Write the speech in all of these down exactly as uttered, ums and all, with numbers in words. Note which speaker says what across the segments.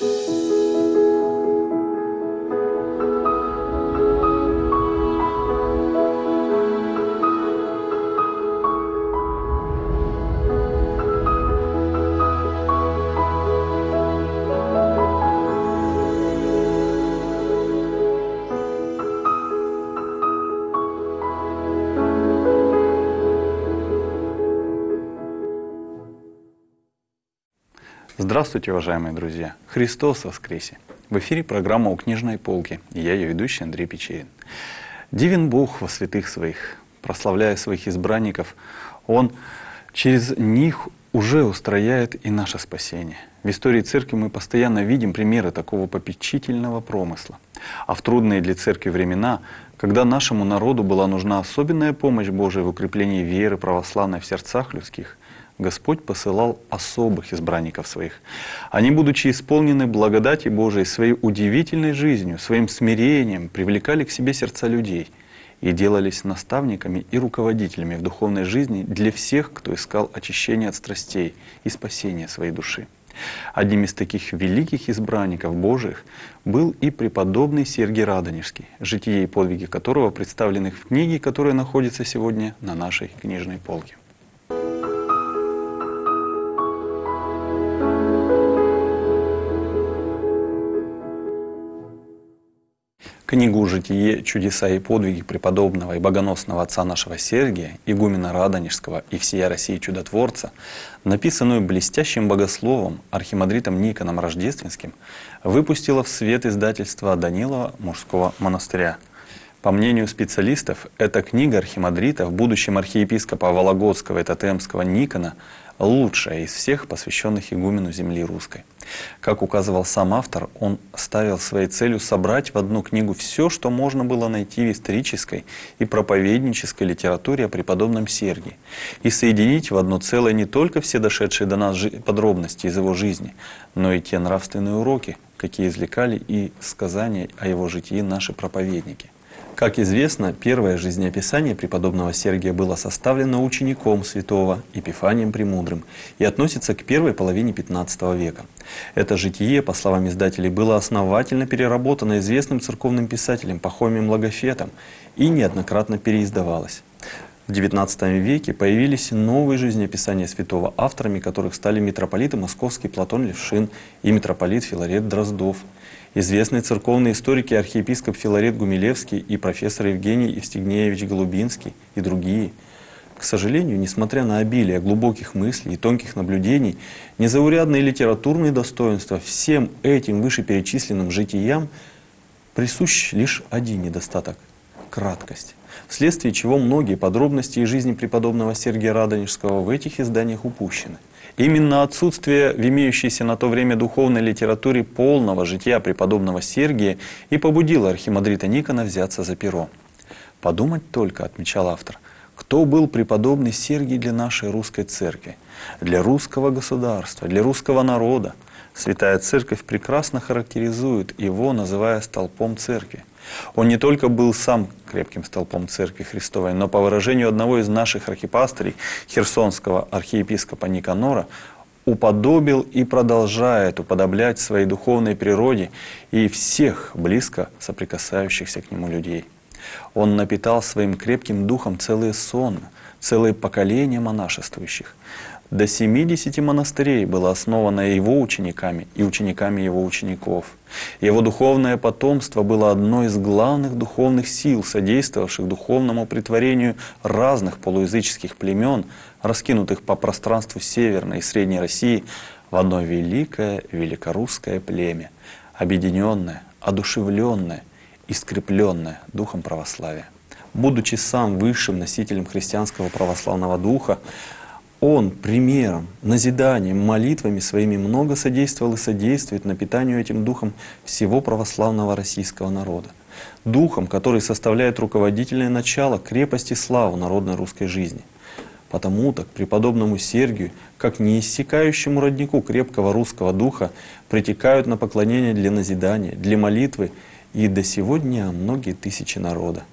Speaker 1: Здравствуйте, уважаемые друзья! Христос воскресе! В эфире программа «У книжной полки» и я, ее ведущий Андрей Печерин. Дивен Бог во святых своих, прославляя своих избранников, Он через них уже устрояет и наше спасение. В истории Церкви мы постоянно видим примеры такого попечительного промысла. А в трудные для Церкви времена, когда нашему народу была нужна особенная помощь Божия в укреплении веры православной в сердцах людских, Господь посылал особых избранников своих. Они, будучи исполнены благодати Божией своей удивительной жизнью, своим смирением, привлекали к себе сердца людей и делались наставниками и руководителями в духовной жизни для всех, кто искал очищения от страстей и спасения своей души. Одним из таких великих избранников Божиих был и преподобный Сергий Радонежский, житие и подвиги которого представлены в книге, которая находится сегодня на нашей книжной полке. Книгу «Житие, чудеса и подвиги преподобного и богоносного отца нашего Сергия, игумена Радонежского и всея России чудотворца», написанную блестящим богословом архимандритом Никоном Рождественским, выпустило в свет издательство Данилова мужского монастыря. По мнению специалистов, эта книга архимандрита, в будущем архиепископа Вологодского и Тотемского Никона, лучшая из всех посвященных игумену земли русской. Как указывал сам автор, он ставил своей целью собрать в одну книгу все, что можно было найти в исторической и проповеднической литературе о преподобном Сергии, и соединить в одно целое не только все дошедшие до нас подробности из его жизни, но и те нравственные уроки, какие извлекали и сказания о его житии наши проповедники. Как известно, первое жизнеописание преподобного Сергия было составлено учеником святого Епифанием Премудрым и относится к первой половине пятнадцатого века. Это житие, по словам издателей, было основательно переработано известным церковным писателем Пахомием Логофетом и неоднократно переиздавалось. В девятнадцатом веке появились новые жизнеописания святого, авторами которых стали митрополиты Московский Платон Левшин и митрополит Филарет Дроздов, известные церковные историки архиепископ Филарет Гумилевский и профессор Евгений Евстигнеевич Голубинский и другие. К сожалению, несмотря на обилие глубоких мыслей и тонких наблюдений, незаурядные литературные достоинства всем этим вышеперечисленным житиям присущ лишь один недостаток – краткость, вследствие чего многие подробности из жизни преподобного Сергия Радонежского в этих изданиях упущены. Именно отсутствие в имеющейся на то время духовной литературе полного жития преподобного Сергия и побудило архимандрита Никона взяться за перо. Подумать только, отмечал автор, кто был преподобный Сергий для нашей русской церкви, для русского государства, для русского народа. Святая Церковь прекрасно характеризует его, называя столпом церкви. Он не только был сам крепким столпом Церкви Христовой, но по выражению одного из наших архипастырей, херсонского архиепископа Никанора, уподобил и продолжает уподоблять своей духовной природе и всех близко соприкасающихся к нему людей. Он напитал своим крепким духом целые сонмы, целые поколения монашествующих. До семидесяти монастырей было основано его учениками и учениками его учеников. Его духовное потомство было одной из главных духовных сил, содействовавших духовному претворению разных полуязыческих племен, раскинутых по пространству Северной и Средней России, в одно великое великорусское племя, объединенное, одушевленное и скрепленное духом православия. Будучи сам высшим носителем христианского православного духа, он примером, назиданием, молитвами своими много содействовал и содействует напитанию этим духом всего православного российского народа. Духом, который составляет руководительное начало крепости славы народной русской жизни. Потому-то к преподобному Сергию, как неиссякающему роднику крепкого русского духа, притекают на поклонение для назидания, для молитвы и до сего дня многие тысячи народа.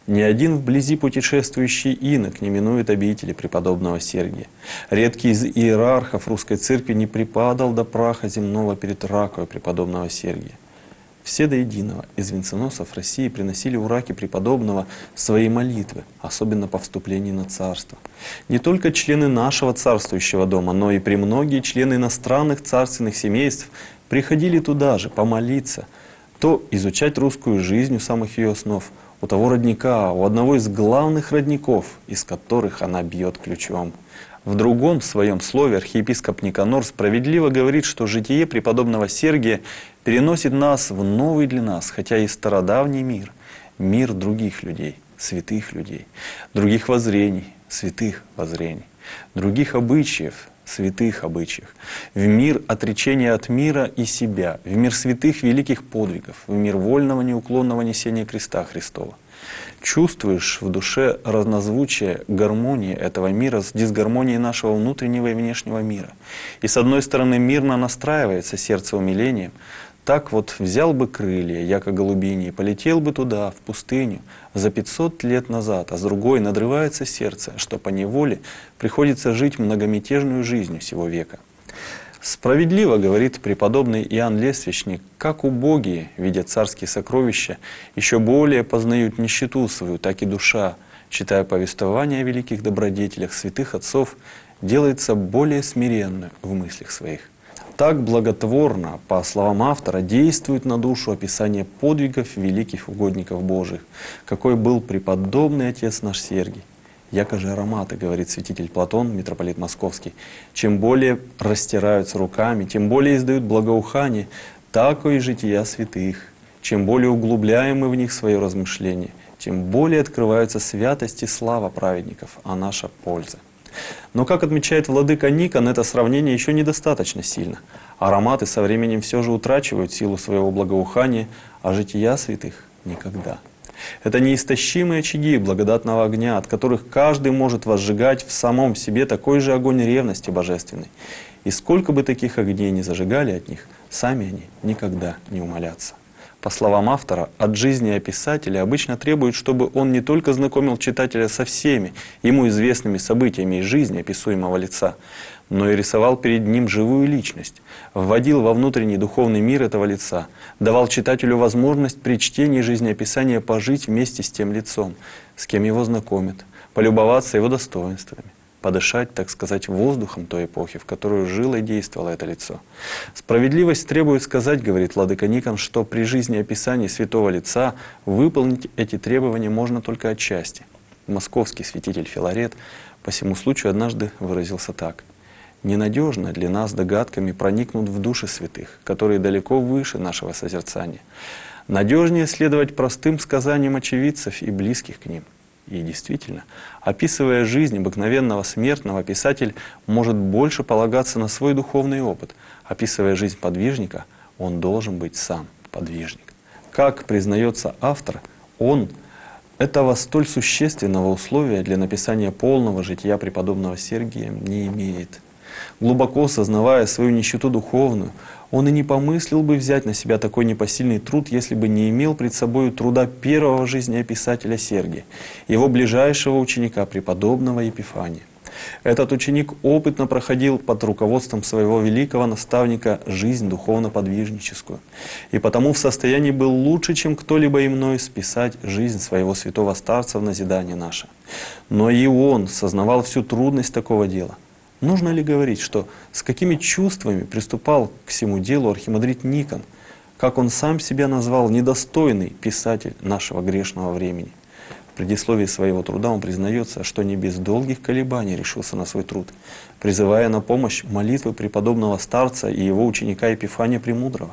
Speaker 1: Ни один вблизи путешествующий инок не минует обители преподобного Сергия. Редкий из иерархов русской церкви не припадал до праха земного перед раковой преподобного Сергия. Все до единого из венценосцев России приносили у раки преподобного свои молитвы, особенно по вступлении на царство. Не только члены нашего царствующего дома, но и премногие члены иностранных царственных семейств приходили туда же помолиться, то изучать русскую жизнь у самых ее основ, у того родника, у одного из главных родников, из которых она бьет ключом. В другом своем слове архиепископ Никанор справедливо говорит, что житие преподобного Сергия переносит нас в новый для нас, хотя и стародавний мир, мир других людей, святых людей, других воззрений, святых воззрений, других обычаев, святых обычаев, в мир отречения от мира и себя, в мир святых великих подвигов, в мир вольного неуклонного несения креста Христова. Чувствуешь в душе разнозвучие гармонии этого мира с дисгармонией нашего внутреннего и внешнего мира. И с одной стороны мирно настраивается сердце умилением, так вот взял бы крылья, яко голубини, и полетел бы туда, в пустыню, за пятьсот лет назад, а с другой надрывается сердце, что поневоле приходится жить многомятежную жизнью сего века. Справедливо говорит преподобный Иоанн Лествичник, как убогие, видя царские сокровища, еще более познают нищету свою, так и душа, читая повествования о великих добродетелях святых отцов, делается более смиренной в мыслях своих. Так благотворно, по словам автора, действует на душу описание подвигов великих угодников Божьих, какой был преподобный отец наш Сергий. Яко же ароматы, говорит святитель Платон, митрополит Московский, чем более растираются руками, тем более издают благоухание, тако и жития святых. Чем более углубляем мы в них свое размышление, тем более открываются святость и слава праведников, а наша польза. Но, как отмечает владыка Никон, это сравнение еще недостаточно сильно. Ароматы со временем все же утрачивают силу своего благоухания, а жития святых – никогда. Это неистощимые очаги благодатного огня, от которых каждый может возжигать в самом себе такой же огонь ревности божественной. И сколько бы таких огней ни зажигали от них, сами они никогда не умолятся. По словам автора, от жизни описателя обычно требуют, чтобы он не только знакомил читателя со всеми ему известными событиями из жизни описуемого лица, но и рисовал перед ним живую личность, вводил во внутренний духовный мир этого лица, давал читателю возможность при чтении жизнеописания пожить вместе с тем лицом, с кем его знакомят, полюбоваться его достоинствами, подышать, так сказать, воздухом той эпохи, в которую жило и действовало это лицо. Справедливость требует сказать, говорит владыка Никон, что при жизнеописании святого лица выполнить эти требования можно только отчасти. Московский святитель Филарет по сему случаю однажды выразился так: «Ненадежно для нас догадками проникнут в души святых, которые далеко выше нашего созерцания. Надежнее следовать простым сказаниям очевидцев и близких к ним». И действительно, описывая жизнь обыкновенного смертного, писатель может больше полагаться на свой духовный опыт. Описывая жизнь подвижника, он должен быть сам подвижник. Как признается автор, он этого столь существенного условия для написания полного жития преподобного Сергия не имеет. Глубоко сознавая свою нищету духовную, он и не помыслил бы взять на себя такой непосильный труд, если бы не имел пред собой труда первого жизнеописателя Сергия, его ближайшего ученика, преподобного Епифания. Этот ученик опытно проходил под руководством своего великого наставника жизнь духовно-подвижническую, и потому в состоянии был лучше, чем кто-либо и мной, списать жизнь своего святого старца в назидание наше. Но и он сознавал всю трудность такого дела. Нужно ли говорить, что с какими чувствами приступал к всему делу архимандрит Никон, как он сам себя назвал недостойный писатель нашего грешного времени? В предисловии своего труда он признается, что не без долгих колебаний решился на свой труд, призывая на помощь молитвы преподобного старца и его ученика Епифания Премудрого.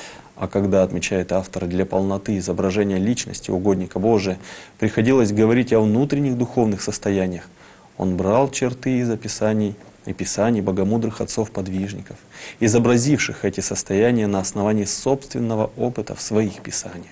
Speaker 1: А когда, отмечает автор, для полноты изображения личности угодника Божия приходилось говорить о внутренних духовных состояниях, он брал черты из описаний и писаний богомудрых отцов-подвижников, изобразивших эти состояния на основании собственного опыта в своих писаниях.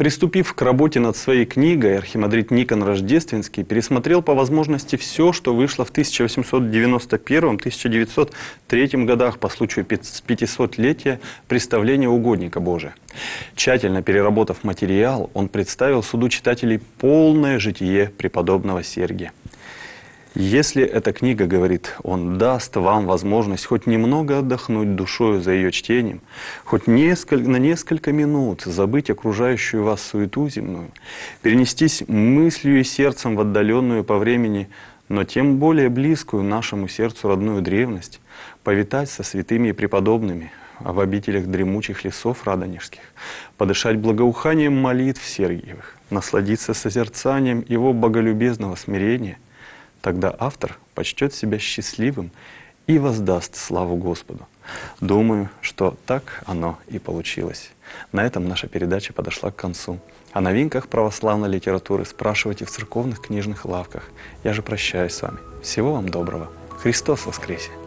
Speaker 1: Приступив к работе над своей книгой, архимандрит Никон Рождественский пересмотрел по возможности все, что вышло в тысяча восемьсот девяносто первом — тысяча девятьсот третьем годах по случаю пятисотлетия представления угодника Божия. Тщательно переработав материал, он представил суду читателей полное житие преподобного Сергия. Если эта книга, говорит он, даст вам возможность хоть немного отдохнуть душою за ее чтением, хоть несколько, на несколько минут забыть окружающую вас суету земную, перенестись мыслью и сердцем в отдаленную по времени, но тем более близкую нашему сердцу родную древность, повитать со святыми и преподобными в обителях дремучих лесов радонежских, подышать благоуханием молитв Сергиевых, насладиться созерцанием его боголюбезного смирения, тогда автор почтет себя счастливым и воздаст славу Господу. Думаю, что так оно и получилось. На этом наша передача подошла к концу. О новинках православной литературы спрашивайте в церковных книжных лавках. Я же прощаюсь с вами. Всего вам доброго. Христос воскресе!